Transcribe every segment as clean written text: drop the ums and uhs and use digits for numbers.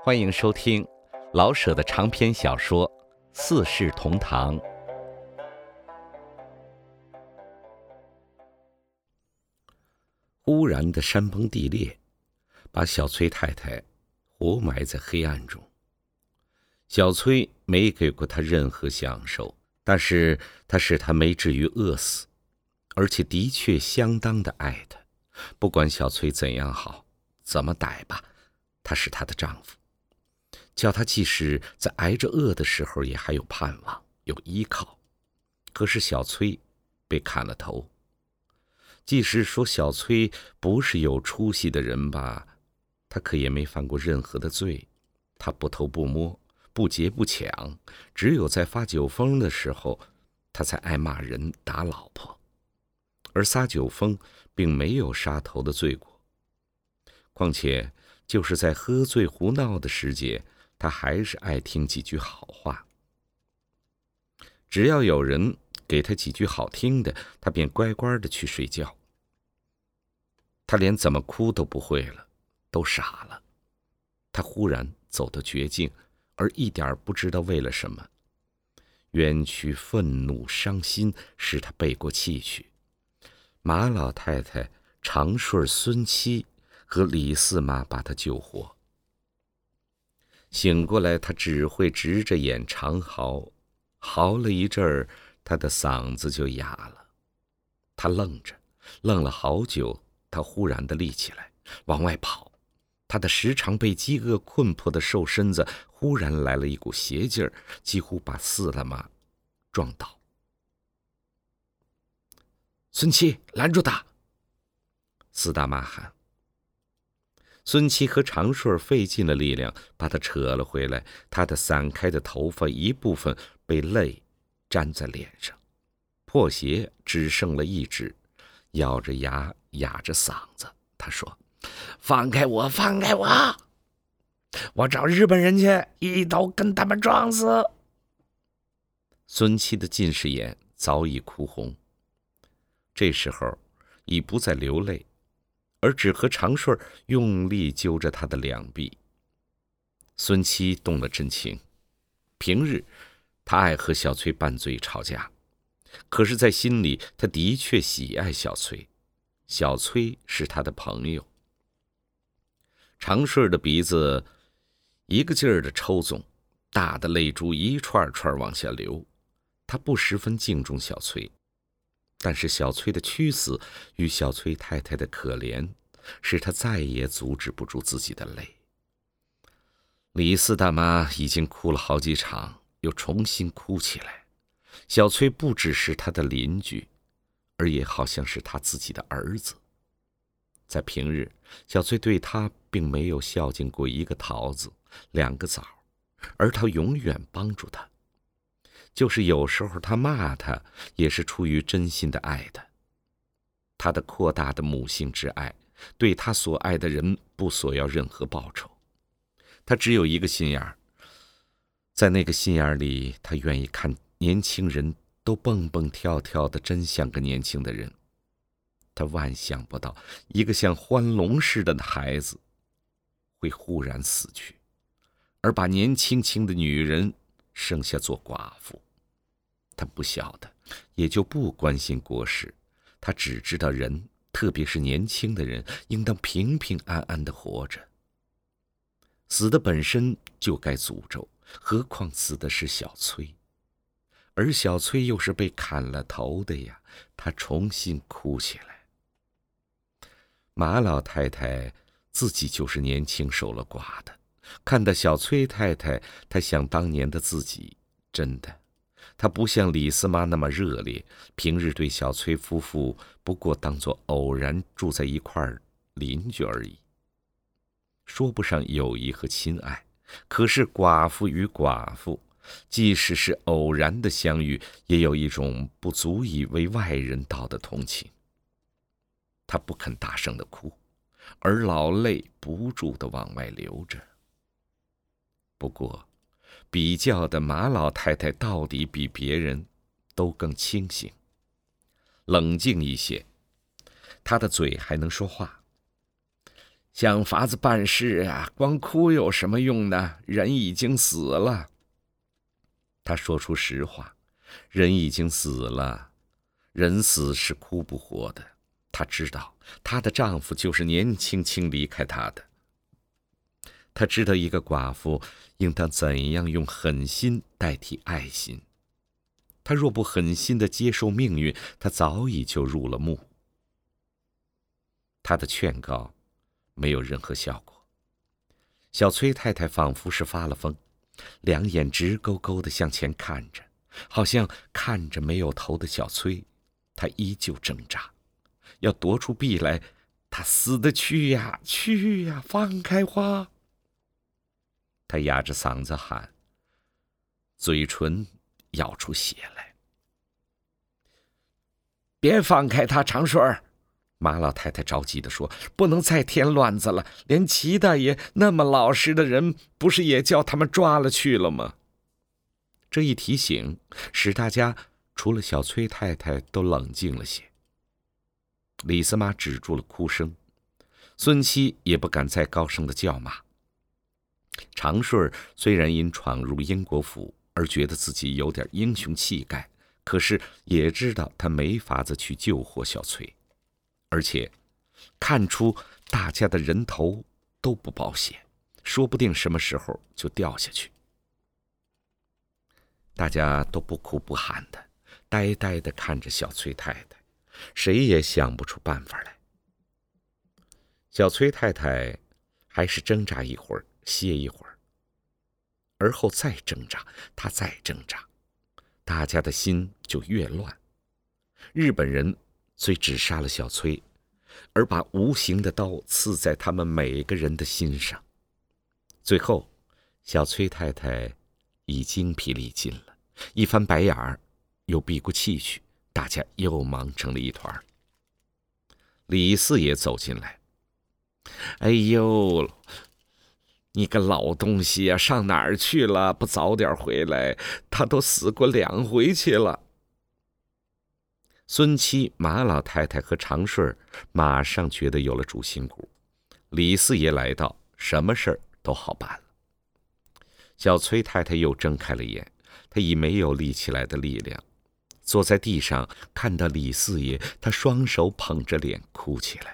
欢迎收听老舍的长篇小说《四世同堂》。忽然的山崩地裂，把小崔太太活埋在黑暗中。小崔没给过他任何享受，但是他使他没至于饿死，而且的确相当的爱他。不管小崔怎样好，怎么歹吧，他是他的丈夫，叫他即使在挨着饿的时候也还有盼望，有依靠。可是小崔被砍了头，即使说小崔不是有出息的人吧，他可也没犯过任何的罪。他不偷不摸，不劫不抢，只有在发酒疯的时候，他才爱骂人打老婆。而撒酒疯并没有杀头的罪过，况且就是在喝醉胡闹的时节，他还是爱听几句好话。只要有人给他几句好听的，他便乖乖的去睡觉。他连怎么哭都不会了，都傻了。他忽然走到绝境，而一点不知道为了什么。冤屈、愤怒、伤心使他背过气去。马老太太、长顺、孙七和李四妈把他救活。醒过来，他只会直着眼长嚎，嚎了一阵儿，他的嗓子就哑了。他愣着，愣了好久，他忽然的立起来，往外跑。他的时常被饥饿困迫的瘦身子忽然来了一股邪劲儿，几乎把四大妈撞倒。孙七，拦住他！四大妈喊。孙七和长顺费尽了力量把他扯了回来，他的散开的头发一部分被泪粘在脸上，破鞋只剩了一只，咬着牙哑着嗓子，他说：放开我，放开我！我找日本人去，一刀跟他们撞死！孙七的近视眼早已哭红，这时候已不再流泪，而只和长顺用力揪着他的两臂。孙七动了真情，平日他爱和小崔拌嘴吵架，可是在心里他的确喜爱小崔，小崔是他的朋友。长顺的鼻子一个劲儿的抽动，大的泪珠一串串往下流。他不十分敬重小崔，但是小崔的屈死与小崔太太的可怜，使他再也阻止不住自己的泪。李四大妈已经哭了好几场，又重新哭起来。小崔不只是他的邻居，而也好像是他自己的儿子。在平日，小崔对他并没有孝敬过一个桃子、两个枣，而他永远帮助他。就是有时候他骂他，也是出于真心的爱他。他的扩大的母性之爱，对他所爱的人不索要任何报酬。他只有一个心眼儿，在那个心眼里，他愿意看年轻人都蹦蹦跳跳的，真像个年轻的人。他万想不到，一个像欢龙似的孩子会忽然死去，而把年轻轻的女人生下做寡妇。他不晓得，也就不关心国事，他只知道人，特别是年轻的人，应当平平安安地活着。死的本身就该诅咒，何况死的是小崔，而小崔又是被砍了头的呀。他重新哭起来。马老太太自己就是年轻守了寡的，看到小崔太太，她想当年的自己，真的，她不像李四妈那么热烈，平日对小崔夫妇不过当作偶然住在一块儿邻居而已，说不上友谊和亲爱。可是寡妇与寡妇，即使是偶然的相遇，也有一种不足以为外人道的同情。他不肯大声的哭，而老泪不住的往外流着。不过比较的马老太太到底比别人都更清醒，冷静一些，她的嘴还能说话。 想法子办事啊，光哭有什么用呢？人已经死了。他说出实话，人已经死了，人死是哭不活的。她知道她的丈夫就是年轻轻离开她的。她知道一个寡妇应当怎样用狠心代替爱心。她若不狠心地接受命运，她早已就入了墓。她的劝告没有任何效果。小崔太太仿佛是发了疯，两眼直勾勾地向前看着，好像看着没有头的小崔。她依旧挣扎，要夺出臂来。她死得去呀，去呀，放开花！她哑着嗓子喊，嘴唇咬出血来。别放开他，长顺儿！马老太太着急地说，不能再添乱子了，连齐大爷那么老实的人，不是也叫他们抓了去了吗？这一提醒使大家除了小崔太太都冷静了些。李四妈止住了哭声，孙七也不敢再高声的叫骂。长顺虽然因闯入英国府而觉得自己有点英雄气概，可是也知道他没法子去救活小崔，而且看出大家的人头都不保险，说不定什么时候就掉下去。大家都不哭不喊的，呆呆地看着小崔太太，谁也想不出办法来。小崔太太还是挣扎一会儿，歇一会儿，而后再挣扎，她再挣扎，大家的心就越乱。日本人虽只杀了小崔，而把无形的刀刺在他们每个人的心上。最后，小崔太太已精疲力尽了，一翻白眼儿，又闭过气去，大家又忙成了一团。李四爷走进来，哎呦，你个老东西呀，上哪儿去了？不早点回来，他都死过2回去了。孙七、马老太太和长顺马上觉得有了主心骨，李四爷来到，什么事儿都好办了。小崔太太又睁开了眼，她已没有立起来的力量，坐在地上，看到李四爷，她双手捧着脸哭起来。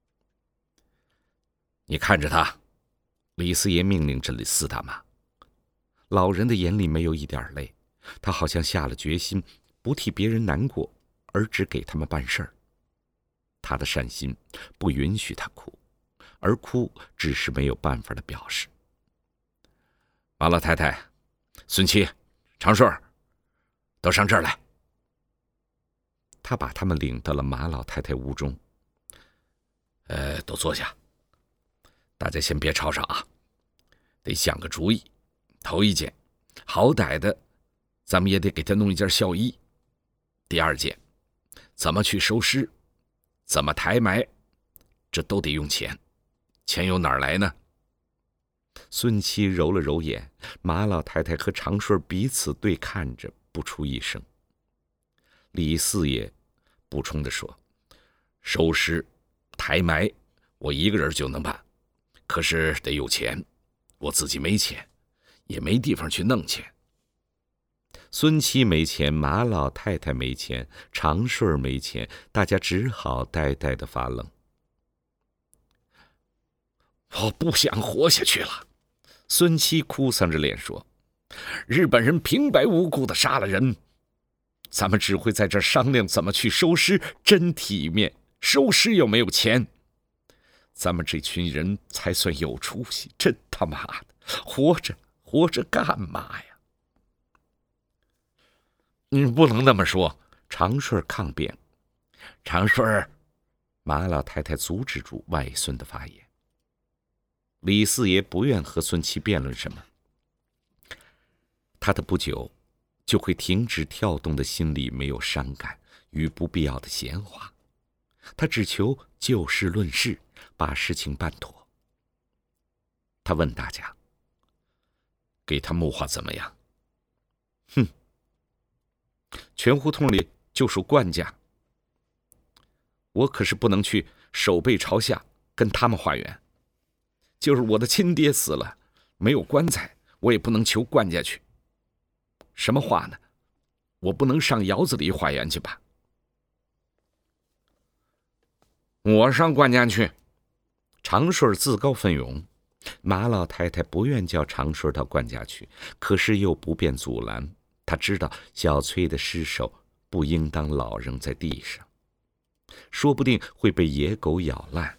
你看着他，李四爷命令着李四大妈。老人的眼里没有一点泪，他好像下了决心，不替别人难过，而只给他们办事儿。他的善心不允许他哭，而哭只是没有办法的表示。马老太太、孙七、长顺，都上这儿来。他把他们领到了马老太太屋中。都坐下。大家先别吵吵啊，得想个主意。头一件，好歹的，咱们也得给他弄一件孝衣。第二件，怎么去收尸，怎么抬埋，这都得用钱。钱由哪儿来呢？孙七揉了揉眼，马老太太和长顺彼此对看着，不出一声。李四爷补充地说：“收尸、抬埋，我一个人就能办，可是得有钱，我自己没钱，也没地方去弄钱。”孙七没钱，马老太太没钱，长顺没钱，大家只好呆呆地发愣。我不想活下去了，孙七哭丧着脸说：“日本人平白无故的杀了人，咱们只会在这儿商量怎么去收尸，真体面。收尸又没有钱，咱们这群人才算有出息。真他妈的，活着干嘛呀？”你不能那么说，长顺抗辩。长顺，马老太太阻止住外孙的发言。李四爷不愿和孙七辩论什么，他的不久就会停止跳动的心里没有伤感与不必要的闲话，他只求就事论事，把事情办妥。他问大家：“给他木话怎么样？”“哼，全胡同里就属冠家，我可是不能去守备朝下跟他们化缘。 就是我的亲爹死了，没有棺材，我也不能求冠家去。什么话呢？我不能上窑子里化缘去吧？我上冠家去。长顺自告奋勇。马老太太不愿叫长顺到冠家去，可是又不便阻拦。她知道小崔的尸首不应当老扔在地上，说不定会被野狗咬烂。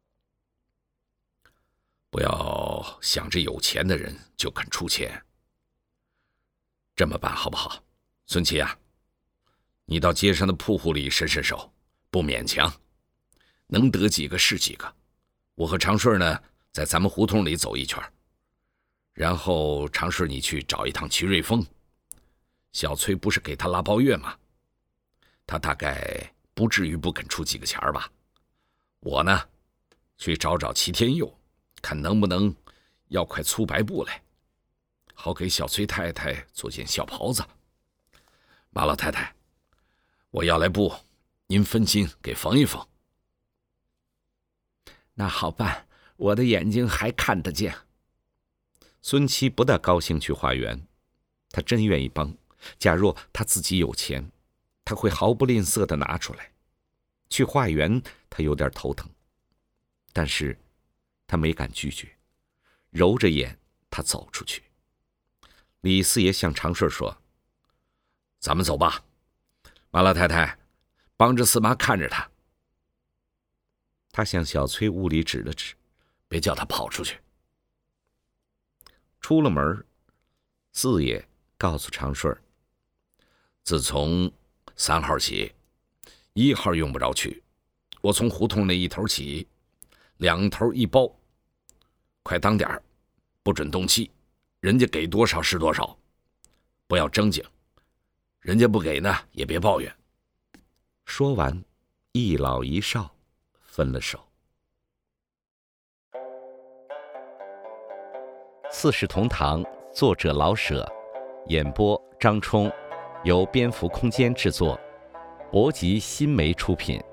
不要想着有钱的人就肯出钱。这么办好不好？孙七啊，你到街上的铺户里伸伸手，不勉强，能得几个是几个。我和长顺呢，在咱们胡同里走一圈，然后长顺你去找一趟瞿瑞峰。小崔不是给他拉包月吗？他大概不至于不肯出几个钱吧。我呢，去找找齐天佑，看能不能要块粗白布来，好给小崔太太做件小袍子。马老太太，我要来布，您分金给缝一缝。那好办，我的眼睛还看得见。孙七不大高兴去化缘，他真愿意帮。假若他自己有钱，他会毫不吝啬地拿出来。去化缘，他有点头疼，但是他没敢拒绝，揉着眼，他走出去。李四爷向长顺说：“咱们走吧，马老太太，帮着四妈看着他。”他向小崔屋里指了指，别叫他跑出去。出了门，四爷告诉长顺：“自从3号起，1号用不着去，我从胡同那一头起，2头一包，快当点，不准动气，人家给多少是多少，不要争竞，人家不给呢也别抱怨。”说完，一老一少分了手。 四世同堂，作者老舍，演播张冲，由蝙蝠空间制作，博吉新媒出品。